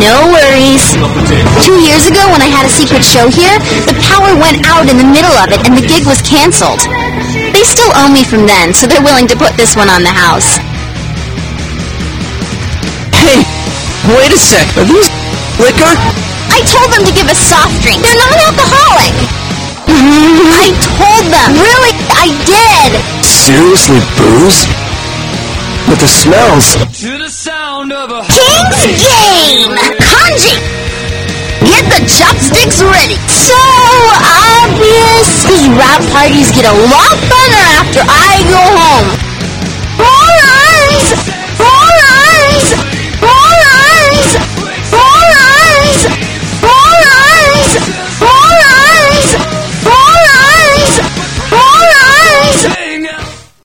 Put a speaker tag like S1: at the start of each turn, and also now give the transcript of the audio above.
S1: No worries. 2 years ago, when I had a secret show here, the power went out in the middle of it and the gig was canceled. They still owe me from then, so they're willing to put this one on the house.
S2: Hey, wait a sec. Are these liquor?
S1: I told them to give us soft drink. They're non-alcoholic. I told them. Really, I did.
S2: Seriously, booze? But the smells.
S3: To the sound of a
S1: King's Game! Kanji! Get the chopsticks ready! So obvious! These rap parties get a lot funner after I go home.